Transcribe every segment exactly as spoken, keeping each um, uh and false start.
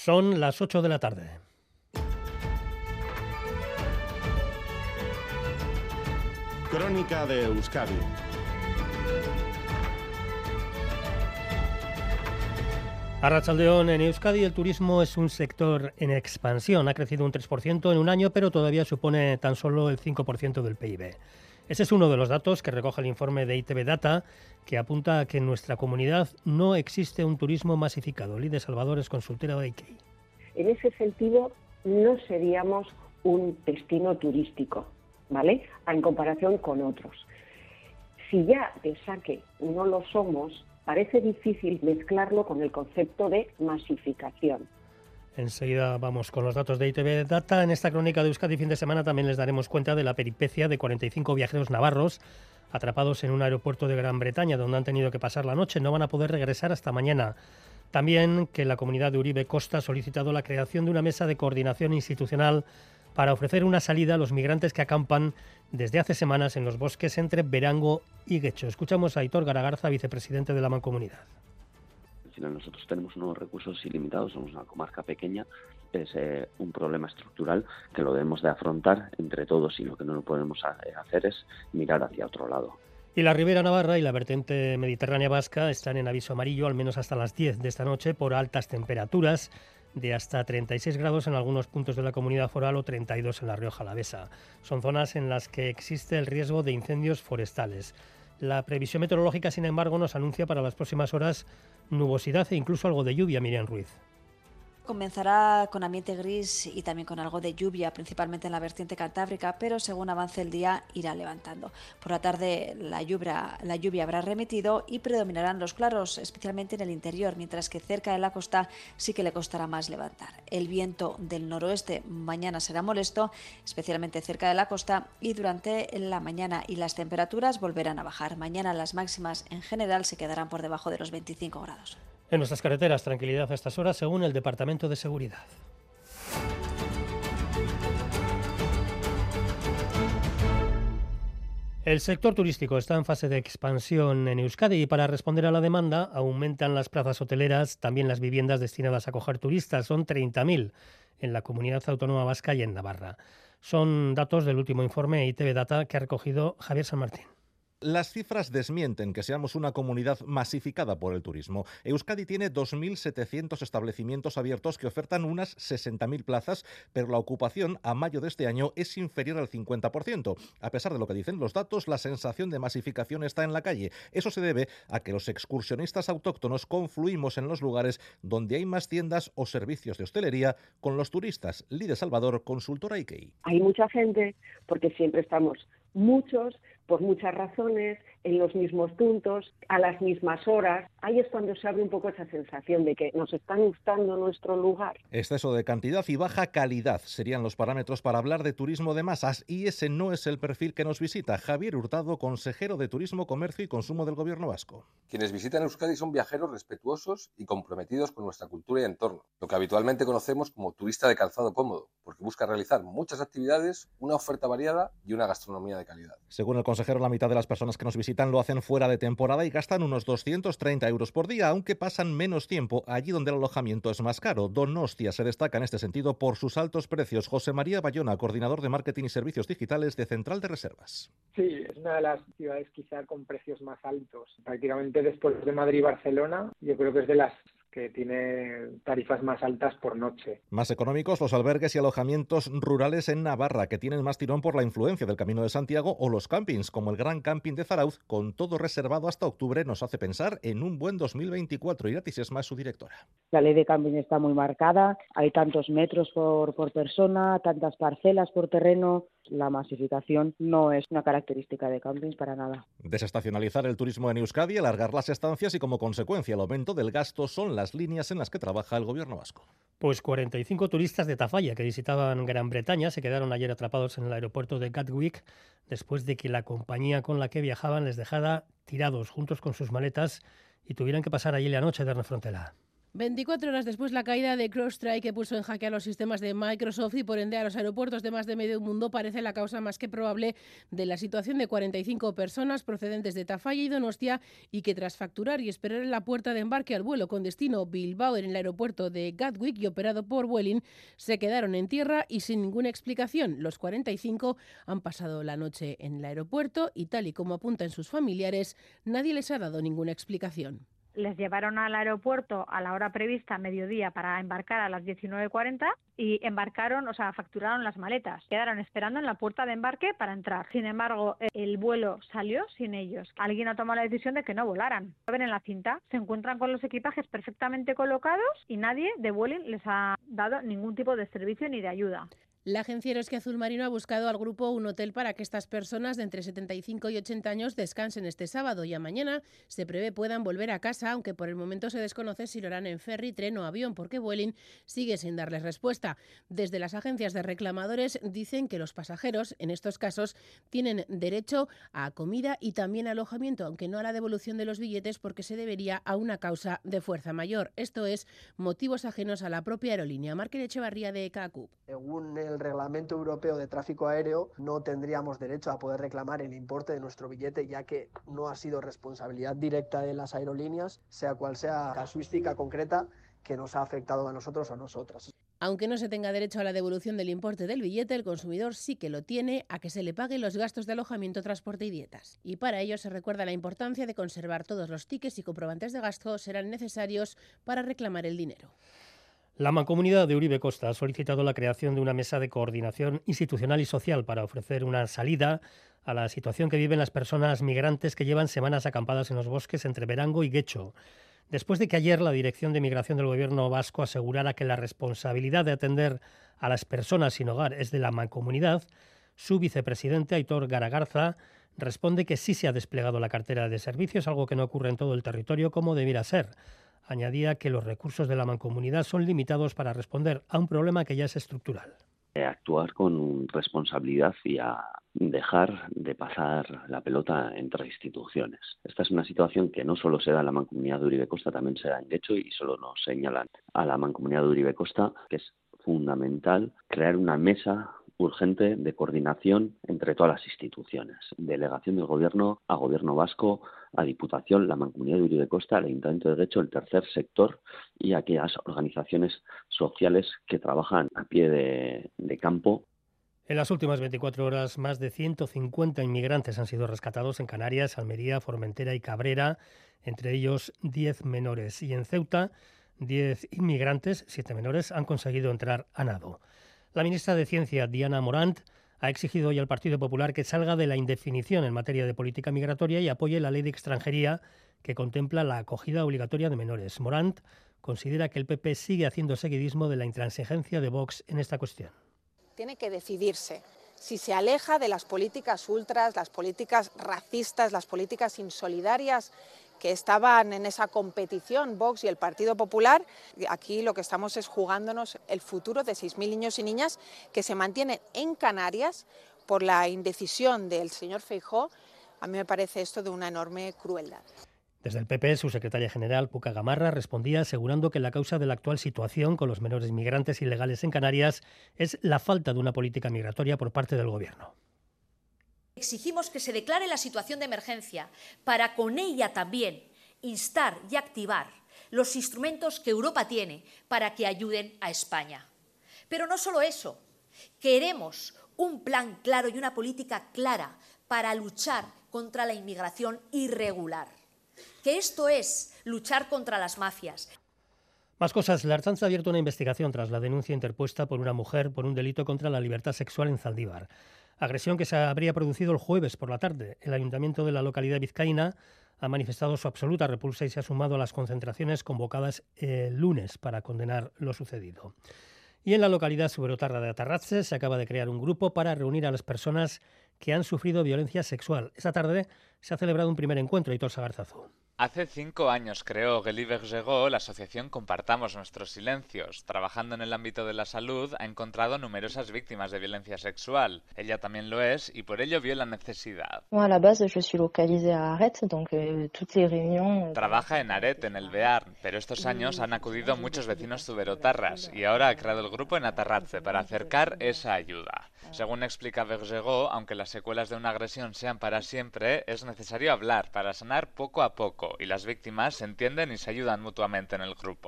Son las ocho de la tarde. Crónica de Euskadi. Arratsaldeon, en Euskadi el turismo es un sector en expansión. Ha crecido un tres por ciento en un año, pero todavía supone tan solo el cinco por ciento del P I B. Ese es uno de los datos que recoge el informe de I T V Data, que apunta a que en nuestra comunidad no existe un turismo masificado. Lide Salvador es consultora de I K E I. En ese sentido, no seríamos un destino turístico, ¿vale?, en comparación con otros. Si ya de saque no lo somos, parece difícil mezclarlo con el concepto de masificación. Enseguida vamos con los datos de I T V Data. En esta crónica de Euskadi fin de semana también les daremos cuenta de la peripecia de cuarenta y cinco viajeros navarros atrapados en un aeropuerto de Gran Bretaña, donde han tenido que pasar la noche. No van a poder regresar hasta mañana. También que la comunidad de Uribe Costa ha solicitado la creación de una mesa de coordinación institucional para ofrecer una salida a los migrantes que acampan desde hace semanas en los bosques entre Berango y Guecho. Escuchamos a Aitor Garagarza, vicepresidente de la Mancomunidad. Al final nosotros tenemos unos recursos ilimitados, somos una comarca pequeña, es eh, un problema estructural que lo debemos de afrontar entre todos, y lo que no lo podemos hacer es mirar hacia otro lado. Y la Ribera Navarra y la vertiente mediterránea vasca están en aviso amarillo, al menos hasta las diez de esta noche, por altas temperaturas de hasta treinta y seis grados en algunos puntos de la Comunidad Foral o treinta y dos en la Rioja Alavesa. Son zonas en las que existe el riesgo de incendios forestales. La previsión meteorológica, sin embargo, nos anuncia para las próximas horas nubosidad e incluso algo de lluvia, Miriam Ruiz. Comenzará con ambiente gris y también con algo de lluvia, principalmente en la vertiente cantábrica, pero según avance el día irá levantando. Por la tarde la lluvia, la lluvia habrá remitido y predominarán los claros, especialmente en el interior, mientras que cerca de la costa sí que le costará más levantar. El viento del noroeste mañana será molesto, especialmente cerca de la costa, y durante la mañana y las temperaturas volverán a bajar. Mañana las máximas en general se quedarán por debajo de los veinticinco grados. En nuestras carreteras, tranquilidad a estas horas, según el Departamento de Seguridad. El sector turístico está en fase de expansión en Euskadi y para responder a la demanda aumentan las plazas hoteleras, también las viviendas destinadas a acoger turistas. Son treinta mil en la Comunidad Autónoma Vasca y en Navarra. Son datos del último informe I T V Data que ha recogido Javier San Martín. Las cifras desmienten que seamos una comunidad masificada por el turismo. Euskadi tiene dos mil setecientos establecimientos abiertos que ofertan unas sesenta mil plazas, pero la ocupación a mayo de este año es inferior al cincuenta por ciento. A pesar de lo que dicen los datos, la sensación de masificación está en la calle. Eso se debe a que los excursionistas autóctonos confluimos en los lugares donde hay más tiendas o servicios de hostelería con los turistas. Lide Salvador, consultora I K E I. Hay mucha gente porque siempre estamos muchos, por muchas razones, en los mismos puntos, a las mismas horas. Ahí es cuando se abre un poco esa sensación de que nos está gustando nuestro lugar. Exceso de cantidad y baja calidad serían los parámetros para hablar de turismo de masas, y ese no es el perfil que nos visita. Javier Hurtado, consejero de Turismo, Comercio y Consumo del Gobierno vasco. Quienes visitan Euskadi son viajeros respetuosos y comprometidos con nuestra cultura y entorno, lo que habitualmente conocemos como turista de calzado cómodo, porque busca realizar muchas actividades, una oferta variada y una gastronomía de calidad. Según el consejero, la mitad de las personas que nos visitan lo hacen fuera de temporada y gastan unos doscientos treinta euros por día, aunque pasan menos tiempo allí donde el alojamiento es más caro. Donostia se destaca en este sentido por sus altos precios. José María Bayona, coordinador de Marketing y Servicios Digitales de Central de Reservas. Sí, es una de las ciudades quizá con precios más altos. Prácticamente después de Madrid y Barcelona, yo creo que es de las que tiene tarifas más altas por noche. Más económicos los albergues y alojamientos rurales en Navarra, que tienen más tirón por la influencia del Camino de Santiago, o los campings, como el Gran Camping de Zarauz, con todo reservado hasta octubre, nos hace pensar en un buen dos mil veinticuatro. Irati Sesma es su directora. La ley de camping está muy marcada, hay tantos metros por, por persona, tantas parcelas por terreno. La masificación no es una característica de campings para nada. Desestacionalizar el turismo en Euskadi, alargar las estancias y, como consecuencia, el aumento del gasto son las líneas en las que trabaja el Gobierno vasco. Pues cuarenta y cinco turistas de Tafalla que visitaban Gran Bretaña se quedaron ayer atrapados en el aeropuerto de Gatwick después de que la compañía con la que viajaban les dejara tirados juntos con sus maletas y tuvieran que pasar allí la noche de Frontera. veinticuatro horas después, la caída de CrowdStrike, que puso en jaque a los sistemas de Microsoft y por ende a los aeropuertos de más de medio mundo, parece la causa más que probable de la situación de cuarenta y cinco personas procedentes de Tafalla y Donostia y que tras facturar y esperar en la puerta de embarque al vuelo con destino Bilbao en el aeropuerto de Gatwick y operado por Vueling, se quedaron en tierra y sin ninguna explicación. Los cuarenta y cinco han pasado la noche en el aeropuerto y, tal y como apuntan sus familiares, nadie les ha dado ninguna explicación. Les llevaron al aeropuerto a la hora prevista, mediodía, para embarcar a las diecinueve cuarenta y embarcaron, o sea, facturaron las maletas. Quedaron esperando en la puerta de embarque para entrar. Sin embargo, el vuelo salió sin ellos. Alguien ha tomado la decisión de que no volaran. Ven en la cinta, se encuentran con los equipajes perfectamente colocados y nadie de Vueling les ha dado ningún tipo de servicio ni de ayuda. La agencia Eroski Azul Marino ha buscado al grupo un hotel para que estas personas de entre setenta y cinco y ochenta años descansen este sábado y a mañana se prevé puedan volver a casa, aunque por el momento se desconoce si lo harán en ferry, tren o avión, porque Vueling sigue sin darles respuesta. Desde las agencias de reclamadores dicen que los pasajeros, en estos casos, tienen derecho a comida y también alojamiento, aunque no a la devolución de los billetes porque se debería a una causa de fuerza mayor. Esto es, motivos ajenos a la propia aerolínea. Márquez Echevarría de C A C U P. Según el Reglamento Europeo de Tráfico Aéreo, no tendríamos derecho a poder reclamar el importe de nuestro billete, ya que no ha sido responsabilidad directa de las aerolíneas, sea cual sea la casuística concreta que nos ha afectado a nosotros o a nosotras. Aunque no se tenga derecho a la devolución del importe del billete, el consumidor sí que lo tiene a que se le paguen los gastos de alojamiento, transporte y dietas. Y para ello se recuerda la importancia de conservar todos los tickets y comprobantes de gasto serán necesarios para reclamar el dinero. La Mancomunidad de Uribe Costa ha solicitado la creación de una mesa de coordinación institucional y social para ofrecer una salida a la situación que viven las personas migrantes que llevan semanas acampadas en los bosques entre Berango y Guecho. Después de que ayer la Dirección de Migración del Gobierno vasco asegurara que la responsabilidad de atender a las personas sin hogar es de la Mancomunidad, su vicepresidente, Aitor Garagarza, responde que sí se ha desplegado la cartera de servicios, algo que no ocurre en todo el territorio como debiera ser. Añadía que los recursos de la Mancomunidad son limitados para responder a un problema que ya es estructural. Actuar con responsabilidad y a dejar de pasar la pelota entre instituciones. Esta es una situación que no solo se da en la Mancomunidad de Uribe Costa, también se da en Guecho y solo nos señalan a la Mancomunidad de Uribe Costa que es fundamental crear una mesa urgente de coordinación entre todas las instituciones, delegación del Gobierno a Gobierno vasco, a Diputación, la Mancomunidad de Uribe Costa, el Ayuntamiento de Guecho, el tercer sector y aquellas organizaciones sociales que trabajan a pie de, de campo. En las últimas veinticuatro horas, más de ciento cincuenta inmigrantes han sido rescatados en Canarias, Almería, Formentera y Cabrera, entre ellos diez menores. Y en Ceuta, diez inmigrantes, siete menores, han conseguido entrar a nado. La ministra de Ciencia, Diana Morant, ha exigido hoy al Partido Popular que salga de la indefinición en materia de política migratoria y apoye la ley de extranjería que contempla la acogida obligatoria de menores. Morant considera que el P P sigue haciendo seguidismo de la intransigencia de Vox en esta cuestión. Tiene que decidirse si se aleja de las políticas ultras, las políticas racistas, las políticas insolidarias que estaban en esa competición, Vox y el Partido Popular. Aquí lo que estamos es jugándonos el futuro de seis mil niños y niñas que se mantienen en Canarias por la indecisión del señor Feijóo. A mí me parece esto de una enorme crueldad. Desde el P P, su secretaria general, Puca Gamarra, respondía asegurando que la causa de la actual situación con los menores migrantes ilegales en Canarias es la falta de una política migratoria por parte del Gobierno. Exigimos que se declare la situación de emergencia para con ella también instar y activar los instrumentos que Europa tiene para que ayuden a España. Pero no solo eso, queremos un plan claro y una política clara para luchar contra la inmigración irregular. Que esto es luchar contra las mafias. Más cosas. La Ertzaintza ha abierto una investigación tras la denuncia interpuesta por una mujer por un delito contra la libertad sexual en Zaldívar. Agresión que se habría producido el jueves por la tarde. El ayuntamiento de la localidad vizcaína ha manifestado su absoluta repulsa y se ha sumado a las concentraciones convocadas el lunes para condenar lo sucedido. Y en la localidad suberotarra de Atarratze se acaba de crear un grupo para reunir a las personas que han sufrido violencia sexual. Esta tarde se ha celebrado un primer encuentro, Aitor Sagarzazu. Hace cinco años creó Guélie Bergerot la asociación Compartamos Nuestros Silencios. Trabajando en el ámbito de la salud, ha encontrado numerosas víctimas de violencia sexual. Ella también lo es y por ello vio la necesidad. Trabaja en Aret, en el Bearn, pero estos años han acudido muchos vecinos zuberotarras y ahora ha creado el grupo en Atarratze para acercar esa ayuda. Según explica Bergerot, aunque las secuelas de una agresión sean para siempre, es necesario hablar para sanar poco a poco y las víctimas se entienden y se ayudan mutuamente en el grupo.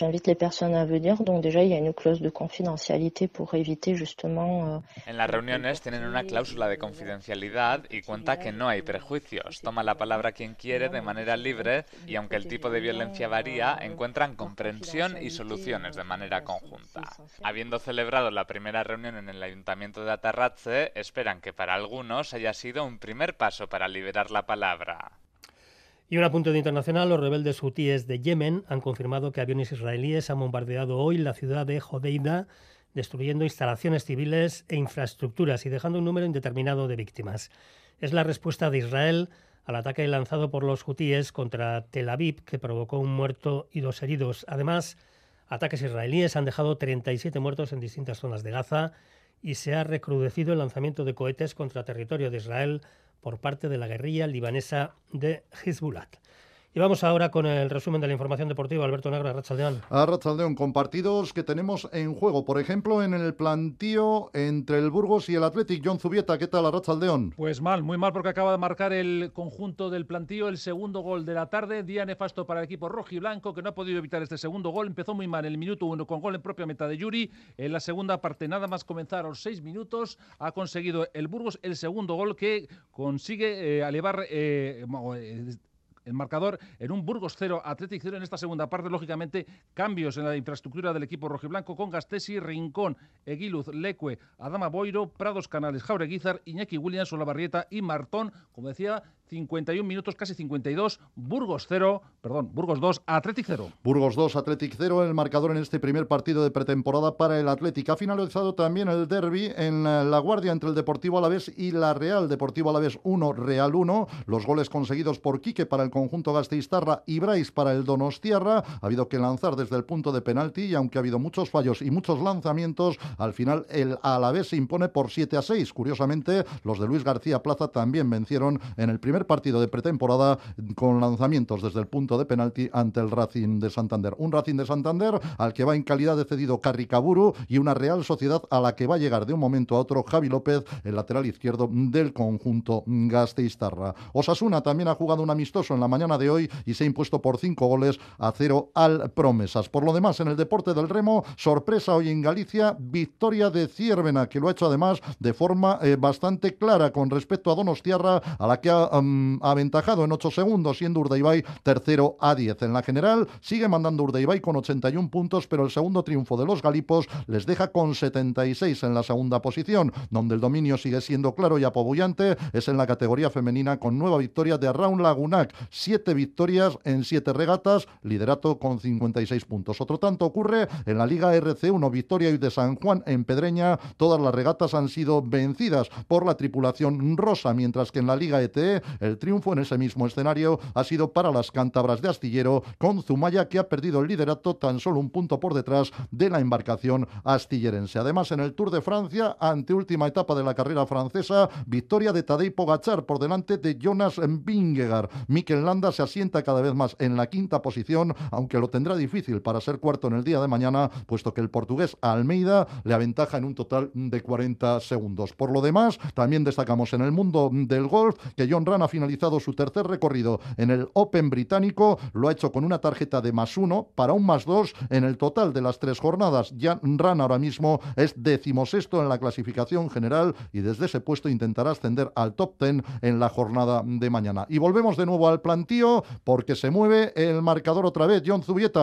En las reuniones tienen una cláusula de confidencialidad y cuenta que no hay prejuicios. Toma la palabra quien quiere de manera libre y aunque el tipo de violencia varía, encuentran comprensión y soluciones de manera conjunta. Habiendo celebrado la primera reunión en el Ayuntamiento de Atarratze, esperan que para algunos haya sido un primer paso para liberar la palabra. Y un apunte de internacional, los rebeldes hutíes de Yemen han confirmado que aviones israelíes han bombardeado hoy la ciudad de Hodeida, destruyendo instalaciones civiles e infraestructuras y dejando un número indeterminado de víctimas. Es la respuesta de Israel al ataque lanzado por los hutíes contra Tel Aviv, que provocó un muerto y dos heridos. Además, ataques israelíes han dejado treinta y siete muertos en distintas zonas de Gaza y se ha recrudecido el lanzamiento de cohetes contra territorio de Israel por parte de la guerrilla libanesa de Hezbollah. Y vamos ahora con el resumen de la información deportiva. Alberto Negro, Arratsaldeón. Arratsaldeón, con partidos que tenemos en juego. Por ejemplo, en el plantío entre el Burgos y el Athletic. Jon Zubieta, ¿qué tal, Arratsaldeón? Pues mal, muy mal, porque acaba de marcar el conjunto del plantío el segundo gol de la tarde. Día nefasto para el equipo rojiblanco, que no ha podido evitar este segundo gol. Empezó muy mal en el minuto uno con gol en propia meta de Yuri. En la segunda parte, nada más comenzar a los seis minutos, ha conseguido el Burgos el segundo gol que consigue eh, elevar... Eh, eh, el marcador en un Burgos cero, Athletic cero en esta segunda parte. Lógicamente, cambios en la infraestructura del equipo rojiblanco con Gastesi, Rincón, Eguiluz, Lecue, Adama Boiro, Prados Canales, Jaureguizar, Iñaki Williams, Olavarrieta y Martón. Como decía, cincuenta y un minutos, casi cincuenta y dos, Burgos cero, perdón, Burgos dos, Athletic cero. Burgos dos, Athletic cero, el marcador en este primer partido de pretemporada para el Athletic. Ha finalizado también el derbi en La Guardia entre el Deportivo Alavés y la Real. Deportivo Alavés uno, Real uno. Los goles conseguidos por Quique para el conjunto gasteiztarra y Brais para el donostiarra. Ha habido que lanzar desde el punto de penalti y aunque ha habido muchos fallos y muchos lanzamientos, al final el Alavés se impone por siete a seis. Curiosamente, los de Luis García Plaza también vencieron en el primer partido de pretemporada con lanzamientos desde el punto de penalti ante el Racing de Santander. Un Racing de Santander al que va en calidad de cedido Carricaburu y una Real Sociedad a la que va a llegar de un momento a otro Javi López, el lateral izquierdo del conjunto gasteiztarra. Osasuna también ha jugado un amistoso en la mañana de hoy y se ha impuesto por cinco goles a cero al Promesas. Por lo demás, en el deporte del remo, sorpresa hoy en Galicia, victoria de Ciervena, que lo ha hecho además de forma eh, bastante clara con respecto a Donostiarra, a la que ha um, aventajado en ocho segundos, siendo Urdaibai tercero a diez. En la general sigue mandando Urdaibai con ochenta y un puntos, pero el segundo triunfo de los galipos les deja con setenta y seis en la segunda posición, donde el dominio sigue siendo claro y apabullante es en la categoría femenina con nueva victoria de Arraun Lagunac, siete victorias en siete regatas, liderato con cincuenta y seis puntos. Otro tanto ocurre en la Liga R C uno, victoria hoy de San Juan en Pedreña. Todas las regatas han sido vencidas por la tripulación rosa, mientras que en la Liga E T E el triunfo en ese mismo escenario ha sido para las cántabras de Astillero, con Zumaya, que ha perdido el liderato tan solo un punto por detrás de la embarcación astillerense. Además, en el Tour de Francia, anteúltima etapa de la carrera francesa, victoria de Tadej Pogačar por delante de Jonas Vingegaard. Mikel Landa se asienta cada vez más en la quinta posición, aunque lo tendrá difícil para ser cuarto en el día de mañana, puesto que el portugués Almeida le aventaja en un total de cuarenta segundos. Por lo demás, también destacamos en el mundo del golf que Jon Rahm ha finalizado su tercer recorrido en el Open británico, lo ha hecho con una tarjeta de más uno para un más dos en el total de las tres jornadas. Jon Rahm ahora mismo es decimosexto en la clasificación general y desde ese puesto intentará ascender al top ten en la jornada de mañana. Y volvemos de nuevo al plantío porque se mueve el marcador otra vez. Jon Zubieta.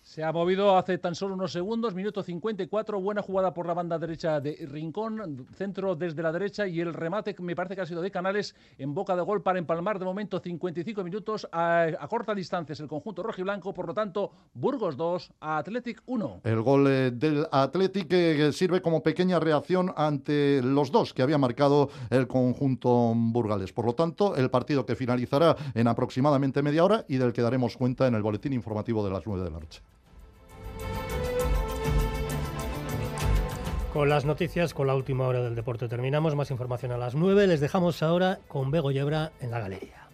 Se ha movido hace tan solo unos segundos, minuto cincuenta y cuatro, buena jugada por la banda derecha de Rincón, centro desde la derecha y el remate me parece que ha sido de Canales en boca de gol para empalmar de momento cincuenta y cinco minutos a, a corta distancia es el conjunto rojiblanco, por lo tanto Burgos dos, Athletic uno. El gol eh, del Athletic que sirve como pequeña reacción ante los dos que había marcado el conjunto burgalés. Por lo tanto, el partido que finalizará en aproximadamente media hora y del que daremos cuenta en el boletín informativo de las nueve de la noche. Con las noticias, con la última hora del deporte terminamos. Más información a las nueve. Les dejamos ahora con Bego Yebra en la galería.